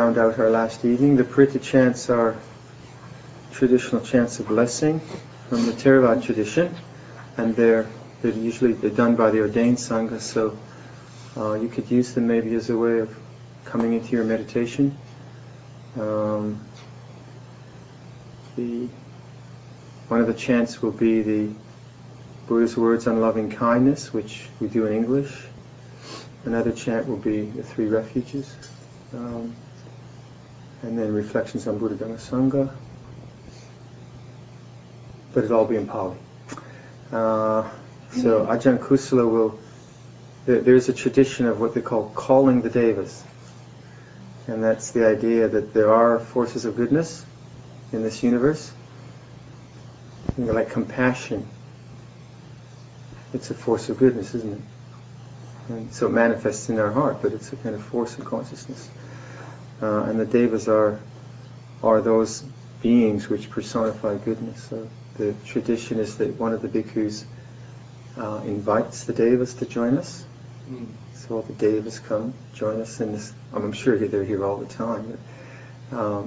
round out our last evening. The Paritta chants are traditional chants of blessing from the Theravada tradition, and they're usually done by the ordained Sangha, so you could use them maybe as a way of coming into your meditation. One of the chants will be the Buddha's words on loving kindness, which we do in English. Another chant will be the three refuges, and then reflections on Buddha Dhamma Sangha. But it'll all be in Pali. So Ajahn Kusala will. There's a tradition of what they call calling the devas, and that's the idea that there are forces of goodness in this universe. Like compassion, it's a force of goodness, isn't it? And so it manifests in our heart, but it's a kind of force of consciousness. And the devas are those beings which personify goodness. So the tradition is that one of the bhikkhus invites the devas to join us. So all the devas come join us in this. I'm sure they're here all the time. But,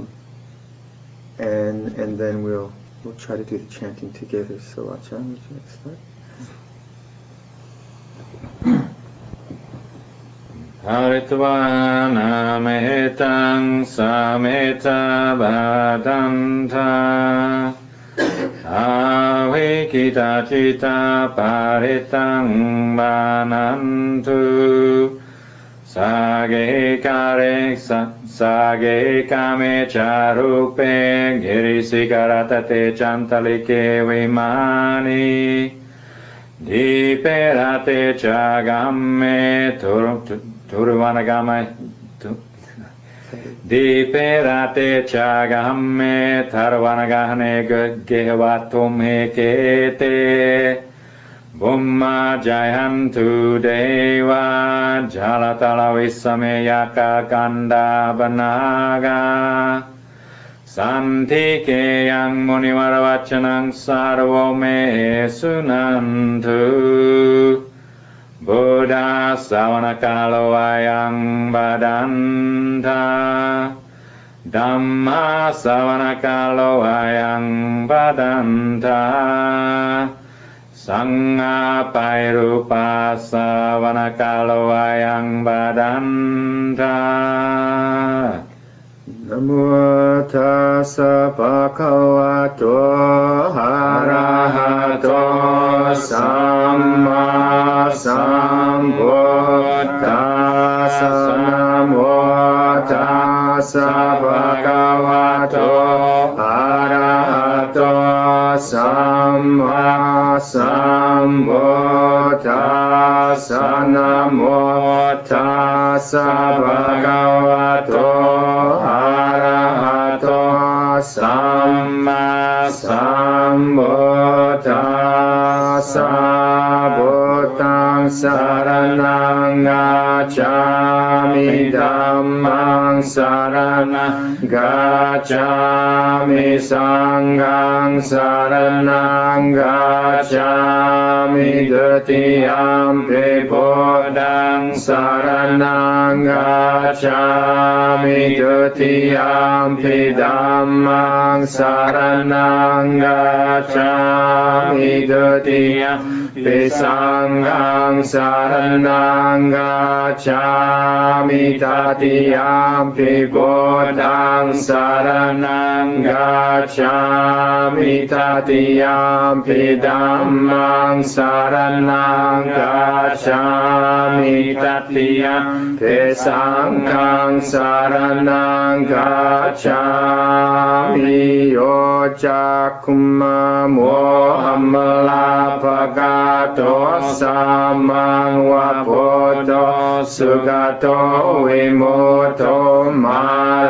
and then we'll try to do the chanting together. So Ajahn, would you like to start? Haritva nametang sameta badanta Avikita cita paritang banantu Sage kame charupe girisikaраtate chantalike vimani Diperate chagamme turvanagame Diperate chagamme tarvanagane gevatum hekete Bumma jayantu deva jalatala visameyaka kanda banaga Santike yang munivaravachanang sarvo me sunantu Buddha savanakalo ayang badanta Dhamma savanakalo ayang badanta Sangha pairupa savanakalo ayang badanta Namo tassa bhagavato arahato samma sambuddhassa Namo tassa bhagavato arahato samma sambuddhassa Namo tassa bhagavato arahato samma sambuddhassa Buddhaṃ saranang gacchāmi Dhammāṃ saranang gacchāmi Sanghaṃ saranang gacchāmi Dutiyampi Buddhaṃ saranang gacchāmi Dutiyampi Dhammāṃ saranang gacchāmi Dutiyampi Sanghaṃ saranang gacchāmi Tatiyampi Buddhaṃ saranang gacchāmi Tatiyampi Dhammāṃ saranang gacchāmi Tatiyampi Sanghaṃ saranang gacchāmi Yojakumma mohammalapagato samang vapoto sugato vimuto mara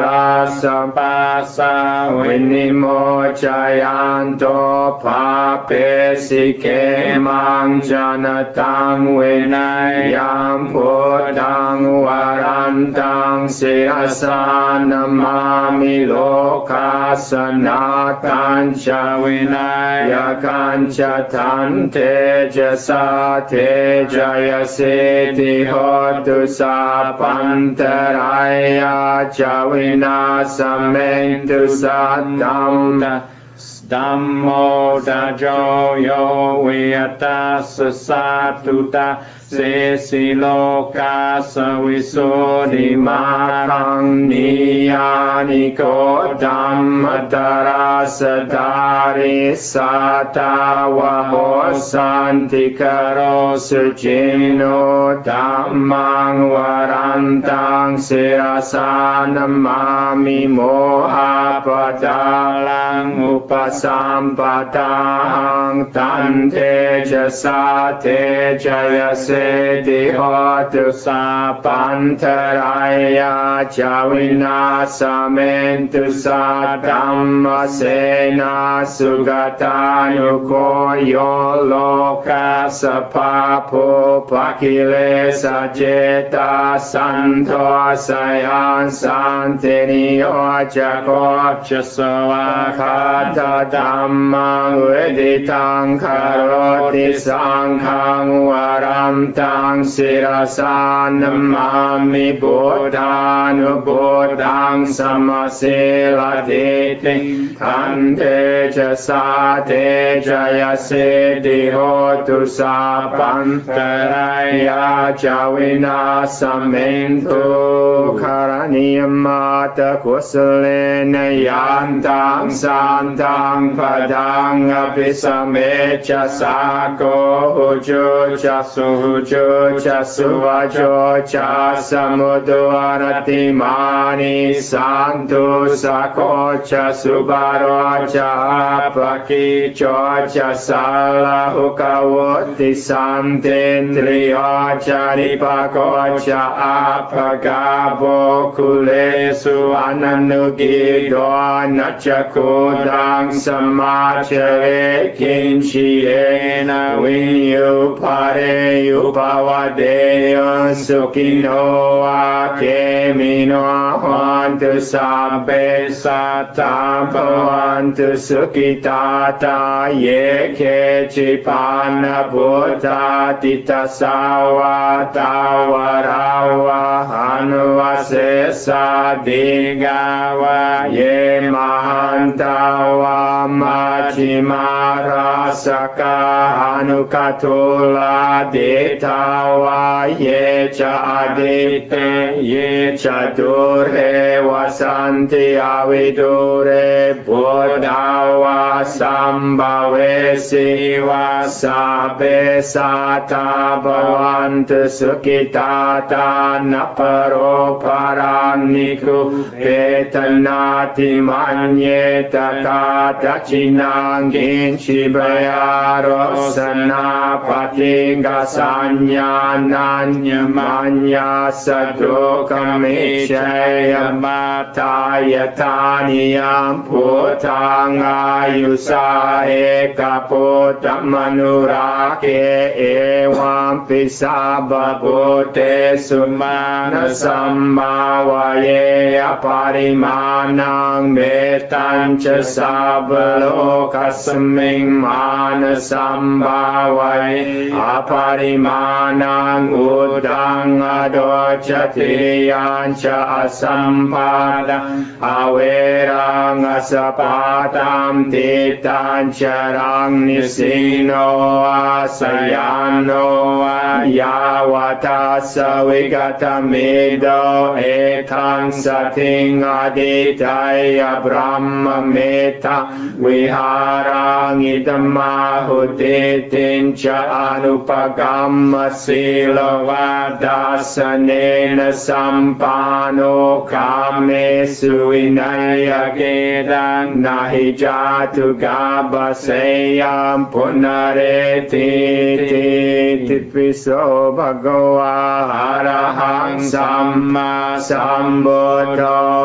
สัพปัสสะวินิโมจายันโตภาเปสิเกมังจนตังเวนัยยัมพุทธังวรันตังศิรสานมามิโลกัสสนาตัญจวินัยกัญจทันเทจสาเทจยสิติโหตุสัพพันตรายาจาวินาสเมตุสัตตัมธัมโมตโจโยวิยตัสสะสัตตุตาเสสิโลกาสวิสุทธิมาคังนิยานิโกธัมมตราสดาริสัตตาวะโหสันติกโรสุจินโนธัมมังวรันตังศิรสานมามิโมหะปะตาลังอุปสัมปทาหังตันเทจสาเทจยเสติโหตุสัพพันตรายาจาวินาสเมตุสัตตัมมเสนาสุกตานุโกโยโลกัสสภาภูปกิเลสเจตาสันโทสยันสันตินิโยจะโกจะสวะคาตธัมมังเวดิตังคารติสังฆังวรัมตังศิรสานมามิบุทานุบุตังสมสิลติติขันเทจะสาเทจะยสิติโหตุสัพพันตรายาจาวินาสเมตุคารณิยมาตกุสเลนยันตังสันตังปะดังอภิสเมจะสาโกหุจุจะสุหุจุจะสุวะโจจะสมุตวรติมานิสันตุสะโคจะสุบารจะปะกิโจจะสาลาหุกวุติสันเตนตริโยจะริปะโกจะอาภกาโบคุเลสุอนันนุกิโดนัจจคุดังสมาเชเรกินชิเยนะวิญญูปะเรยุปวะเดยสุขิโนวะเกมิโนหันตุสัพเพสัตตาภวันตุสุขิตาตาเยเคจิปานพุทธาติตสาวะตาวราวะหันวะเสสะดิกาวะเยมหันตาวะมัชฌิมาราสกาอนุกัตุลาเดทาวะเยจะอดิเตเยจะดุเรวสันติอวิดุเรบุดาวะสัมภเวสีวะสัพเพสัตตาภวันตุสุขิตาตานัปโรปารานิคุเปตนาติมัญเยตตาตัจินังกินชิบยารสนาปฏิกสัญญานัญญมัญญาสตุกมิเชยมัตตายตานิยมพุทธังอายุสาเอกพุทธมนุราเกเอวัมปิสัพพุเตสุมาณสัมมาวะเยปริมาณังเมตัญจสัพพโลกัสมิงมานะสัมภาวะอปริมาณังอุดังอโดจติยัญจะอสัมปาดังอเวรังอสปาตัมติตัญจรังนิสิโนอาสยานโนยาวทัสสวิกตมิโดเอทังสติงอดิตายบรมเมตาวิหารังอิตมาหุติตินจะอนุปกัมมสิลวัดัสเนนะสัมปาโนกาเมสุวินัยเกตังนาหิจาตุกาบะเสยัมปุณเรติติปิโสภะคะวะอะระหังสัมมาสัมพุทโธวิญ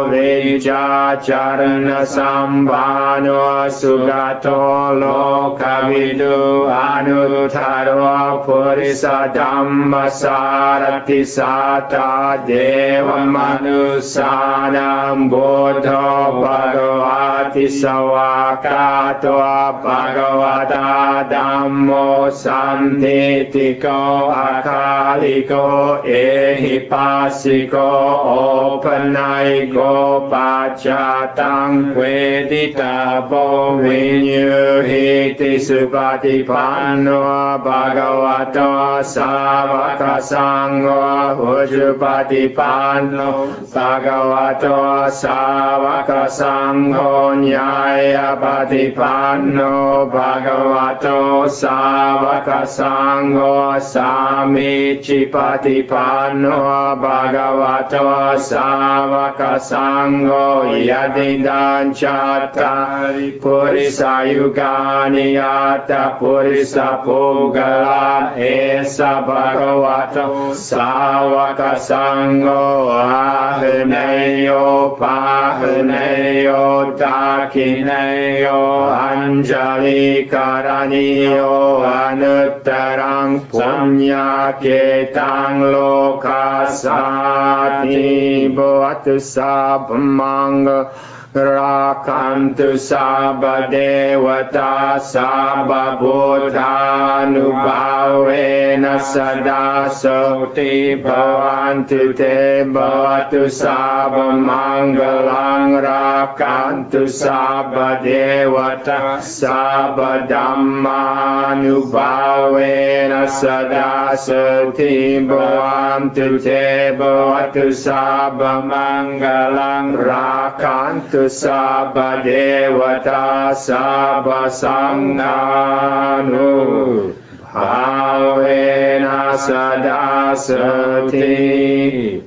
จาจารณสัมปานโนสุขโตโลกวิดูอนุตตรปุริสธัมมสารติสัตตาเดวมนุสสานังบุตโตภควาติสวากาโตภควตาธัมโมสันทิติโกอาคาลิโกเอหิปัสสิโกโอปนัยโกปัจจตังเวทิตาโพวิญญูหิติสุปฏิปันโนภะคะวะโตสาวกสังโฆอุชุปฏิปันโนภะคะวะโตสาวกสังโฆญาณปฏิปันโนภะคะวะโตสาวกสังโฆสามิจิปฏิปันโนภะคะวะโตสาวกสังโฆยะติดัญชัตตาริปุริสายุกานิยัตตปุริสปุกลาเอสะภะคะวะโตสาวกสังโฆอาหเนโยปาหเนโยตาคิเนโยอัญจลิการณิโยอนุตตรังปุญญาเกตังโลกัสสาติบวัตสัพพมังราคันตุสัพพเทวตาสัพพพุทธานุภาเวนัสสดาโสติภวันตุเตภวตุสัพพมังคลังราคันตุสัพพเทวตาสัพพธัมมานุภาเวนัสสดาโสติภวันตุเตภวตุสัพพมังคลังราคันตุสัพพเทวตาสัพพสังฆานุภาเวนัสสดาโสติ